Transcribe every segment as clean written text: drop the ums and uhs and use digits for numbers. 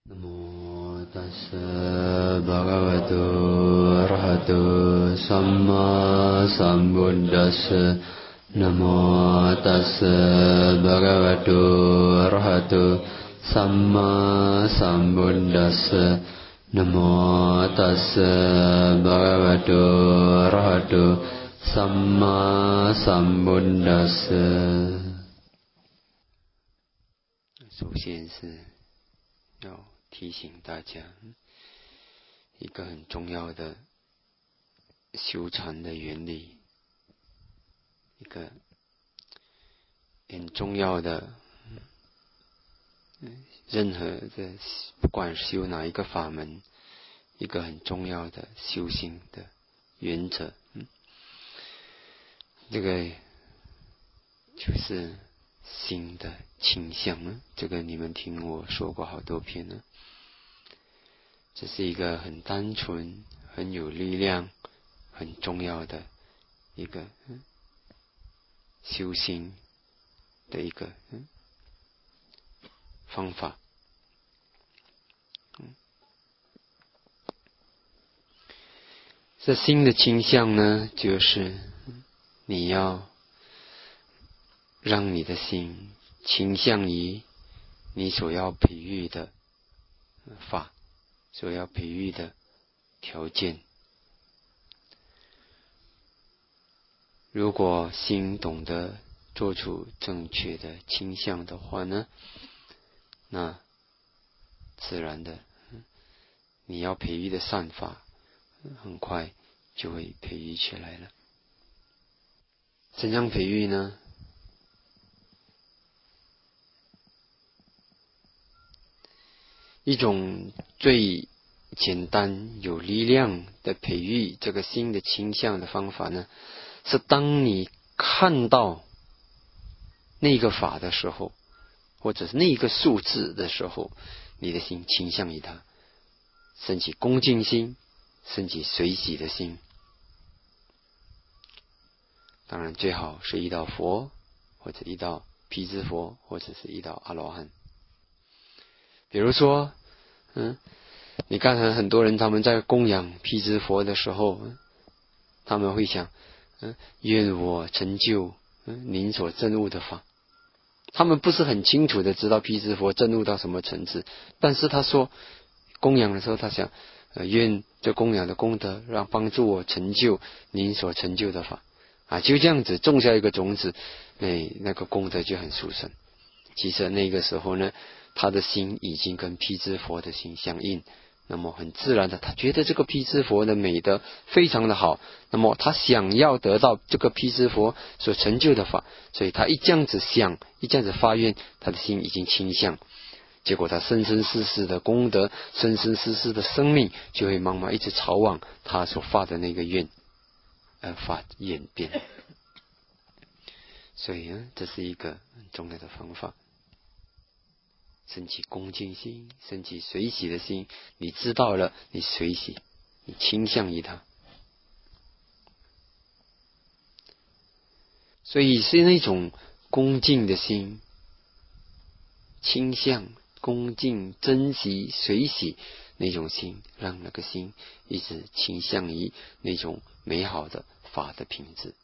Namo tassa bhagavato arahato samma sambuddhassa. Namo tassa bhagavato arahato samma sambuddhassa. Namo tassa bhagavato arahato samma sambuddhassa。首先是要提醒大家一个很重要的修禅的原理，一个很重要的任何的不管修哪一个法门，一个很重要的修行的原则，这个就是心的倾向。这个你们听我说过好多遍了。这是一个很单纯、很有力量、很重要的一个修行的一个方法。这心的倾向呢，就是你要让你的心倾向于你所要培育的法，所要培育的条件。如果心懂得做出正确的倾向的话呢，那自然的你要培育的善法很快就会培育起来了。怎样培育呢？一种最简单有力量的培育这个心的倾向的方法呢，是当你看到那个法的时候，或者是那个数字的时候，你的心倾向于它，升起恭敬心，升起随喜的心。当然最好是遇到佛，或者遇到辟支佛，或者是遇到阿罗汉。比如说你看很多人他们在供养辟支佛的时候，他们会想愿我成就您所证悟的法。他们不是很清楚的知道辟支佛证悟到什么层次，但是他说供养的时候他想愿这供养的功德让帮助我成就您所成就的法就这样子种下一个种子，那个功德就很殊胜。其实那个时候呢，他的心已经跟辟支佛的心相应，那么很自然的他觉得这个辟支佛的美德非常的好，那么他想要得到这个辟支佛所成就的法，所以他一这样子想，一这样子发愿，他的心已经倾向，结果他生生世世的功德，生生世世的生命就会慢慢一直朝往他所发的那个愿而发演变。所以这是一个很重要的方法。升起恭敬心，升起随喜的心，你知道了，你随喜，你倾向于它。所以是那种恭敬的心，倾向、恭敬、珍惜、随喜那种心，让那个心一直倾向于那种美好的法的品质。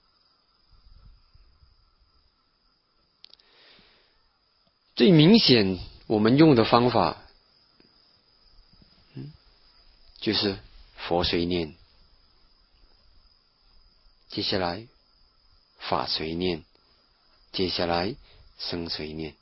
最明显我们用的方法就是佛随念，接下来法随念，接下来僧随念。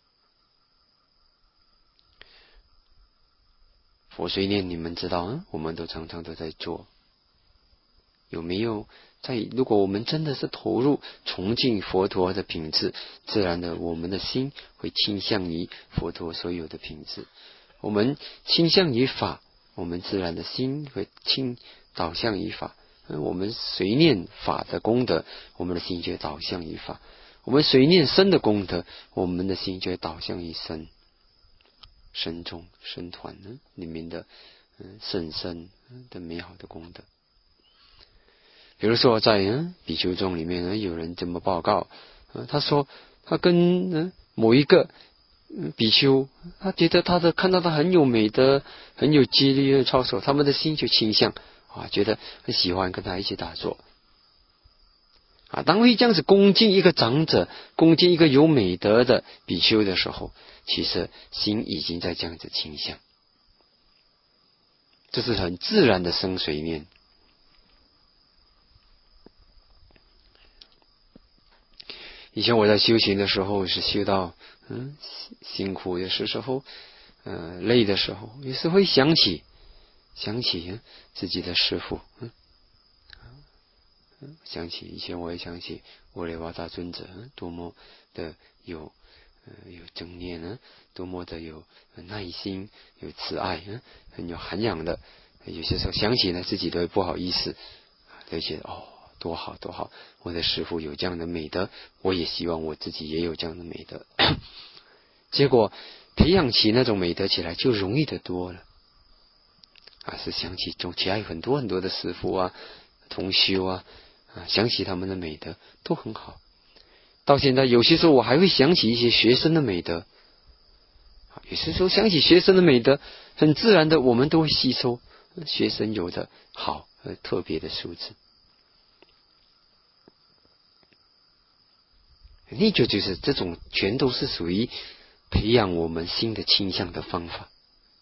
佛随念你们知道我们都常常都在做，有没有如果我们真的是投入崇敬佛陀的品质，自然的我们的心会倾向于佛陀所有的品质。我们倾向于法，我们自然的心会导向于法。我们随念法的功德，我们的心就导向于法。我们随念僧的功德，我们的心就导向于僧。僧众僧团里面的圣僧的美好的功德。比如说在比丘众里面有人这么报告他说他跟某一个比丘，他觉得看到他很有美德，很有纪律的操守，他们的心就倾向觉得很喜欢跟他一起打坐。当会这样子恭敬一个长者，恭敬一个有美德的比丘的时候，其实心已经在这样子倾向，这是很自然的生水面。以前我在修行的时候是修到辛苦的时候，累的时候，也是会想起自己的师父，想起以前我也想起沃雷瓦大尊者多么的有正念呢，多么的有耐心，有慈爱，很有涵养的。有些时候想起呢，自己都会不好意思，就觉得多好多好，我的师父有这样的美德，我也希望我自己也有这样的美德。结果培养起那种美德起来就容易得多了。是想起其他有很多很多的师父啊、同修想起他们的美德都很好。到现在有些时候我还会想起一些学生的美德，有些时候想起学生的美德，很自然的我们都会吸收学生有的好特别的素质。那就是这种全都是属于培养我们心的倾向的方法。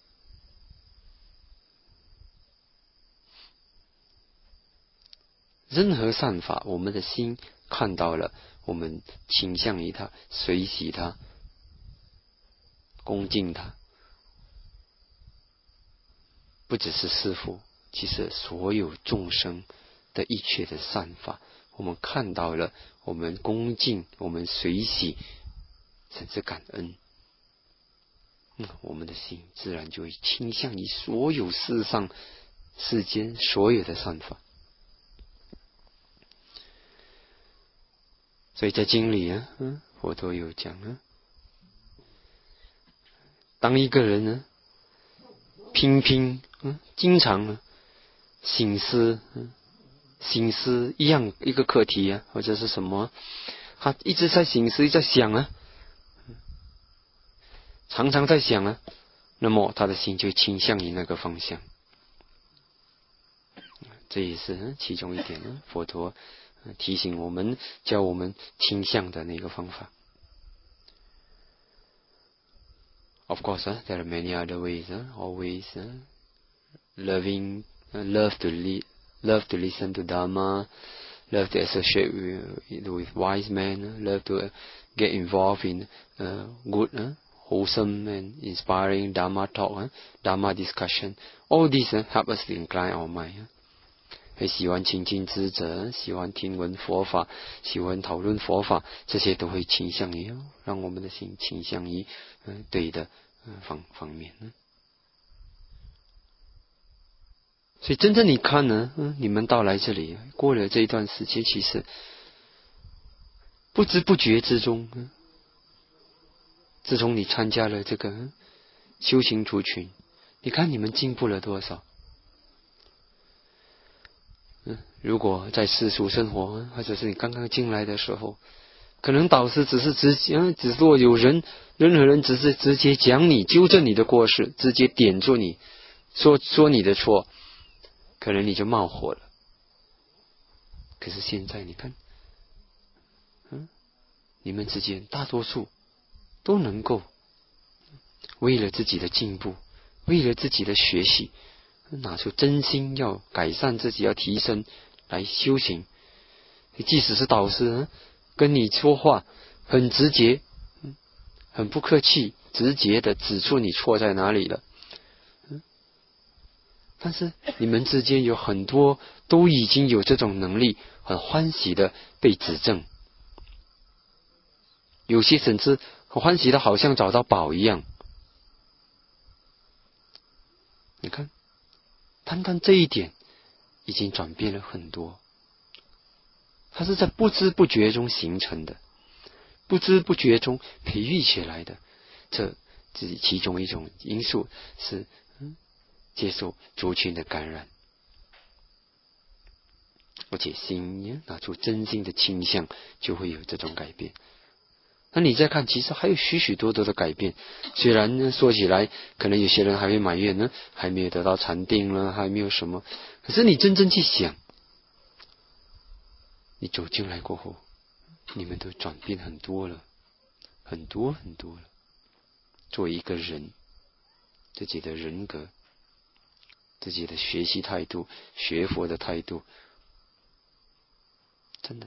任何善法，我们的心看到了，我们倾向于它，随喜它，恭敬它。不只是师父，其实所有众生的一切的善法，我们看到了，我们恭敬，我们随喜，甚至感恩，我们的心自然就会倾向于所有世间所有的善法。所以在经里佛陀有讲当一个人经常省思一个课题或者是什么，他一直在省思，一直在想常常在想那么他的心就倾向于那个方向。这也是其中一点佛陀提醒我们，教我们倾向的那个方法。Of course, there are many other ways. Always love to listen to Dharma, love to associate with wise men, love to get involved in good, wholesome and inspiring Dharma talk, Dharma discussion. All these help us to incline our mind. 喜欢亲近知者，喜欢听闻佛法，喜欢讨论佛法，这些都会倾向于让我们的心倾向于对的方面。所以真正你看你们到来这里过了这一段时间，其实不知不觉之中自从你参加了这个修行族群，你看你们进步了多少。如果在世俗生活，或者是你刚刚进来的时候，可能导师只说有任何人只是直接讲你，纠正你的过失，直接点住你，说你的错，可能你就冒火了。可是现在你看你们之间大多数都能够为了自己的进步，为了自己的学习，拿出真心要改善自己，要提升来修行。即使是导师跟你说话很直接，很不客气，直接的指出你错在哪里了，但是你们之间有很多都已经有这种能力，很欢喜的被指正，有些甚至很欢喜的好像找到宝一样。你看单单这一点已经转变了很多，它是在不知不觉中形成的，不知不觉中培育起来的。这其中一种因素是接受族群的感染，而且心拿出真心的倾向，就会有这种改变。 那你再看，其实还有许许多多的改变。虽然呢说起来，可能有些人还会埋怨呢，还没有得到禅定呢，还没有什么。可是你真正去想，你走进来过后，你们都转变很多了，很多很多了。作为一个人，自己的人格，自己的学习态度，学佛的态度，真的。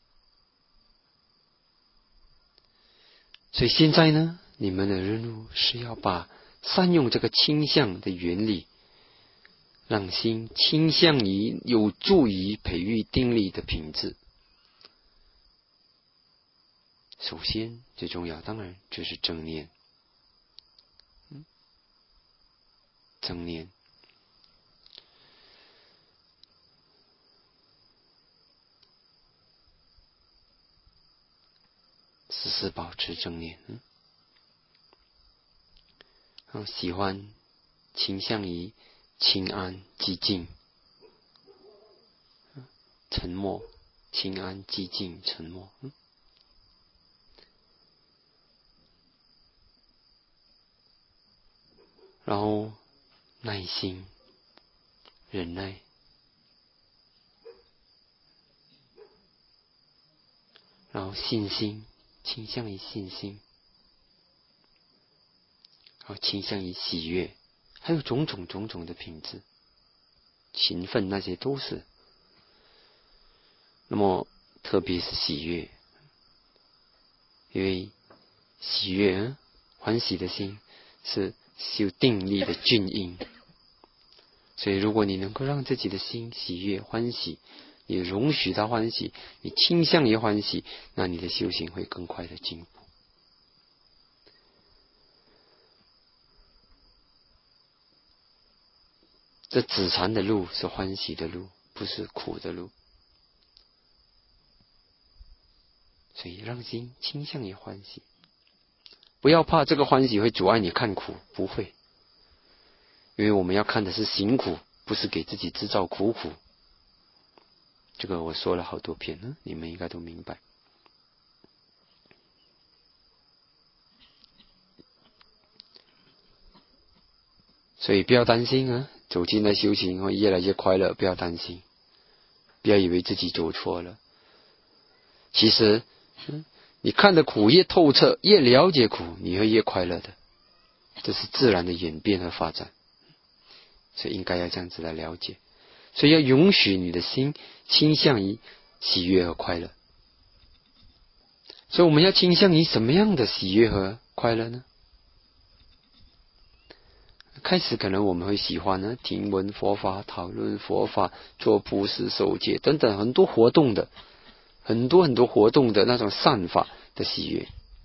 所以现在呢，你们的任务是要善用这个倾向的原理，让心倾向于有助于培育定力的品质。首先最重要当然就是正念。正念时时保持正念。喜欢倾向于清安寂静，沉默，清安寂静沉默。然后耐心忍耐，然后信心，倾向于信心，然后倾向于喜悦，还有种种的品质，勤奋那些都是。那么特别是喜悦，因为喜悦欢喜的心是修定力的俊因，所以如果你能够让自己的心喜悦欢喜，你容许它欢喜，你倾向于欢喜，那你的修行会更快的进步。这止禅的路是欢喜的路，不是苦的路。所以让心倾向于欢喜，不要怕这个欢喜会阻碍你看苦，不会，因为我们要看的是行苦，不是给自己制造苦。这个我说了好多遍了，你们应该都明白。所以不要担心啊，走进来修行会越来越快乐，不要担心，不要以为自己走错了。其实你看的苦越透彻，越了解苦，你会越快乐的，这是自然的演变和发展。所以应该要这样子来了解，所以要允许你的心倾向于喜悦和快乐。所以我们要倾向于什么样的喜悦和快乐呢？开始可能我们会喜欢呢，听闻佛法、讨论佛法、做布施、守戒等等很多活动的，很多活动的那种善法的喜悦。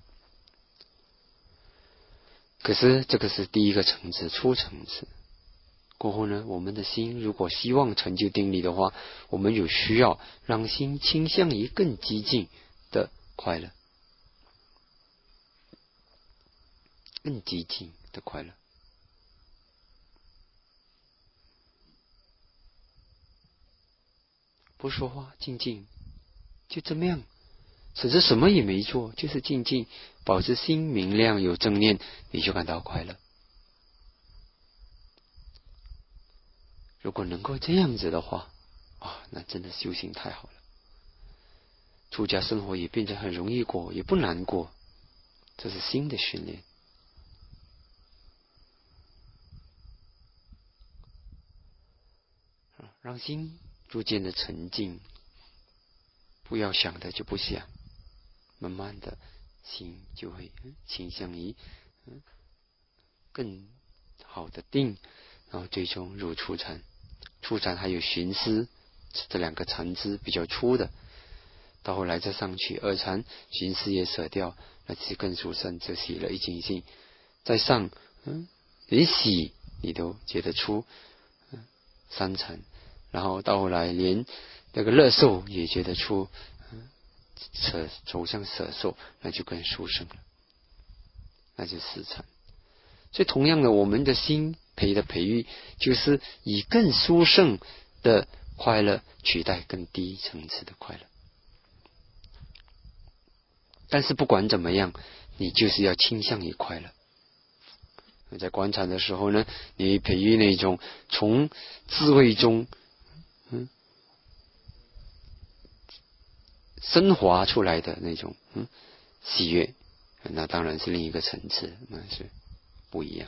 可是这个是第一个层次，初层次。过后呢，我们的心如果希望成就定力的话，我们有需要让心倾向于更激进的快乐，更激进的快乐。不说话，静静，就这么样，甚至什么也没做，就是静静，保持心明亮有正念，你就感到快乐。如果能够这样子的话，那真的修行太好了。出家生活也变得很容易过，也不难过，这是新的训练。让心逐渐的沉静，不要想的就不想，慢慢的心就会倾向于更好的定，然后最终入初禅。初禅还有寻思，这两个禅支比较粗的，到后来再上去二禅，寻思也舍掉，那其实更殊胜，就喜了一境性。再上连喜你都觉得粗，三禅，然后到后来连那个乐受也觉得出，走向舍受，那就更殊胜了，那就四禅。所以同样的，我们的心培育，就是以更殊胜的快乐取代更低层次的快乐。 但是不管怎么样，你就是要倾向于快乐。在观察的时候呢，你培育那种从智慧中升华出来的那种喜悦，那当然是另一个层次，那是不一样。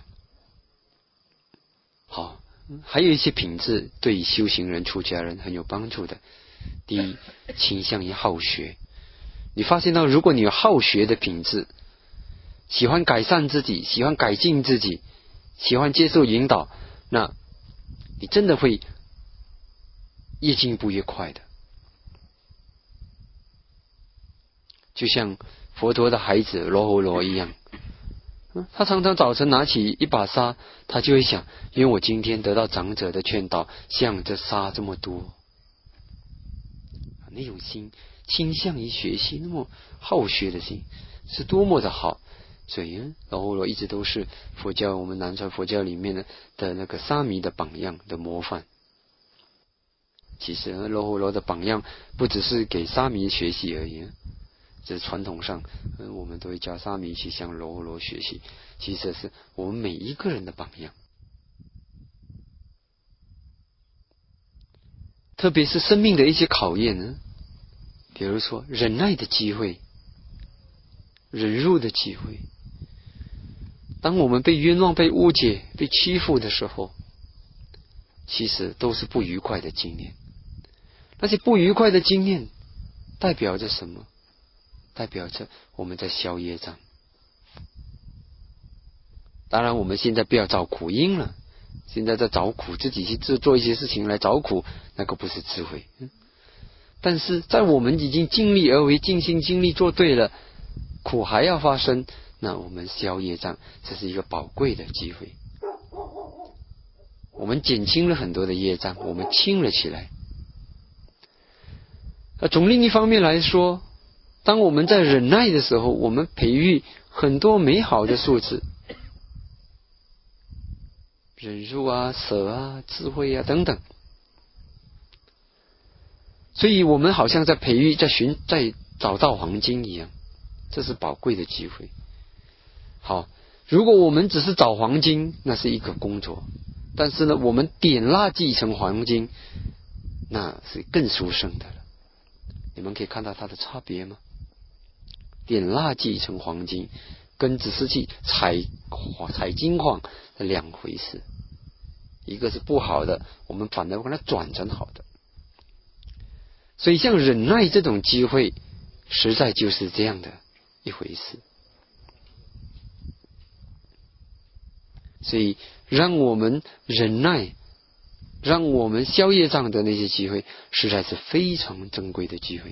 好，还有一些品质对修行人出家人很有帮助的。第一，倾向于好学。你发现到，如果你有好学的品质，喜欢改善自己，喜欢改进自己，喜欢接受引导，那你真的会越进步越快的。就像佛陀的孩子罗睺罗一样，他常常早晨拿起一把沙，他就会想，因为我今天得到长者的劝导，像这沙这么多，那种心倾向于学习，那么好学的心是多么的好。所以罗睺罗一直都是佛教，我们南传佛教里面的那个沙弥的榜样的模范。其实罗睺罗的榜样不只是给沙弥学习而已，这是传统上我们都会教沙弥去向罗睺罗学习，其实是我们每一个人的榜样。特别是生命的一些考验呢，比如说忍耐的机会，忍辱的机会。当我们被冤枉、被误解、被欺负的时候，其实都是不愉快的经验。那些不愉快的经验代表着什么？代表着我们在消业障。当然我们现在不要找苦因了，现在在找苦，自己去做一些事情来找苦，那个不是智慧。但是在我们已经尽力而为、尽心尽力做对了，苦还要发生，那我们消业障，这是一个宝贵的机会。我们减轻了很多的业障，我们轻了起来。从另一方面来说，当我们在忍耐的时候，我们培育很多美好的素质，忍辱啊、舍啊、智慧啊等等。所以我们好像在培育、在找到黄金一样，这是宝贵的机会。好，如果我们只是找黄金，那是一个工作，但是呢，我们点蜡继成黄金，那是更殊胜的了。你们可以看到它的差别吗？点蜡继成黄金跟只是去采金矿是两回事，一个是不好的，我们反而把它转成好的。所以像忍耐这种机会，实在就是这样的一回事。所以让我们忍耐，让我们消业障的那些机会，实在是非常珍贵的机会。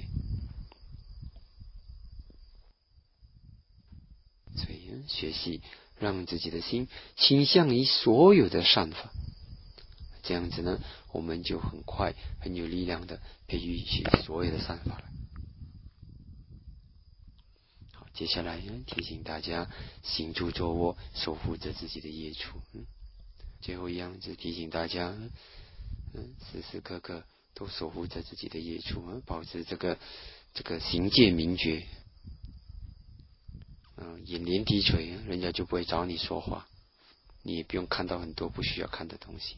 所以学习让自己的心倾向于所有的善法，这样子呢，我们就很快很有力量的培育起所有的善法了。好，接下来提醒大家行住坐卧守护着自己的业处。最后一样是提醒大家时时刻刻都守护着自己的业处，保持这个行戒明觉。眼帘低垂，人家就不会找你说话，你也不用看到很多不需要看的东西。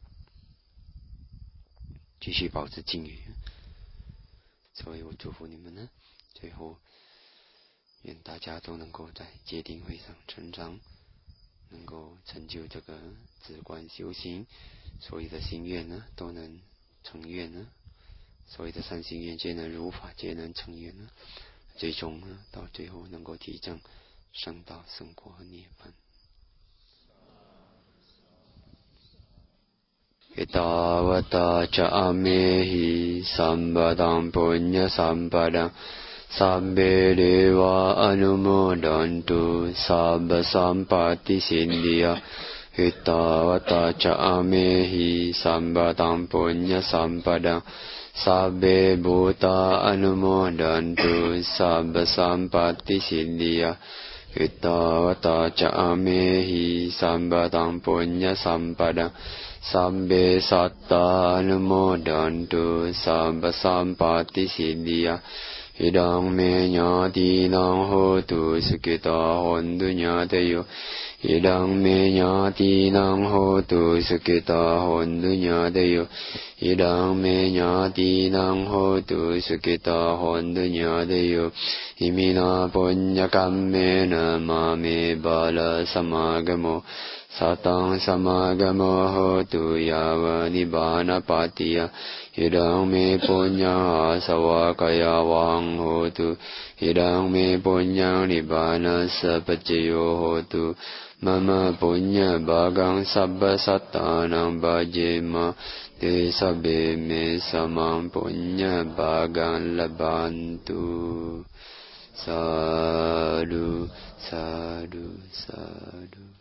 继续保持静语。所以我祝福你们呢，最后愿大家都能够在戒定慧上成长，能够成就这个止观修行，所有的心愿呢都能成愿呢，所有的善心愿皆能如法，皆能成愿呢，最终呢到最后能够体证圣道、圣果和涅槃。Etavata ca amehi sambadam punya sampadam sabbe deva anumodantu sabba sampati sindhya. Etavata ca amehi sambadam punya sampadam sabbe bhuta anumodantu sabba sampati sindhya. Etavata ca amehi sambadam punya sampadam sabbe satta anumodantu sabba sampati siddhya. idang me nyati nang hotu sukita hontu nyateyo idang me nyati nang hotu sukita hontu nyateyo idang me nyati nang hotu sukita hontu nyateyo imina punya kammena mame bala samagamo satang samagamo hotu yava nibbana patiya idang me punya sawakaya wang hotu idang me punya nibbana sapacayo hotu mama punya bagang sabba sattanang bhajema te sabbe me samang punya bagang labantu sadhu sadhu sadhu